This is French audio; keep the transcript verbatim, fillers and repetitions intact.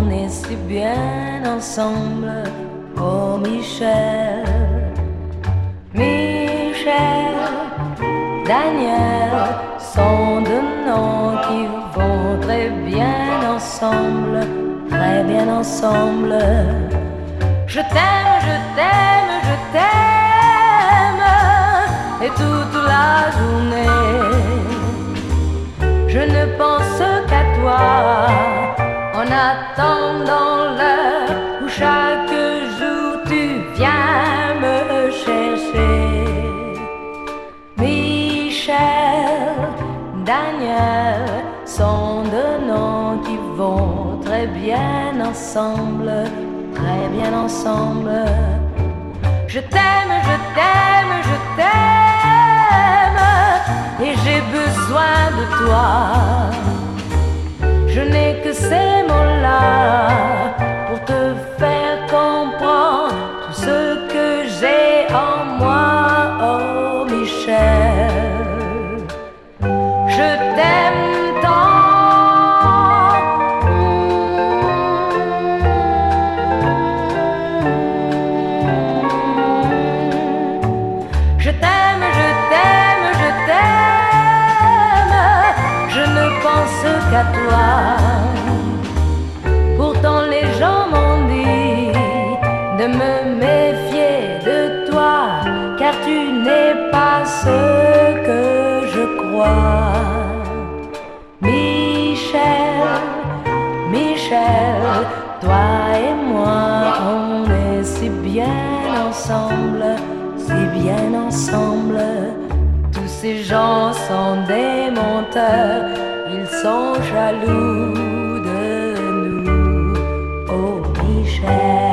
on est si bien ensemble. Oh Michel, Michel, Daniel sont deux noms qui vont très bien ensemble, très bien ensemble. Je t'aime, je t'aime, je t'aime, et toute la journée, je ne pense qu'à toi, en attendant l'heure où chaque jour tu viens me chercher. Michel, Daniel sont deux noms qui vont très bien ensemble, très bien ensemble. Je t'aime, je t'aime, je t'aime, et j'ai besoin de toi. Je n'ai que ces mots-là pour te faire comprendre tout ce que j'ai en moi, oh Michel. Je t'aime tant. Je t'aime, je t'aime, je t'aime, je ne pense qu'à toi. Pourtant les gens m'ont dit de me méfier de toi, car tu n'es pas ce que je crois. Michel, Michel, toi et moi, on est si bien ensemble, si bien ensemble. Tous ces gens sont des menteurs, ils sont jaloux de nous, oh Michel.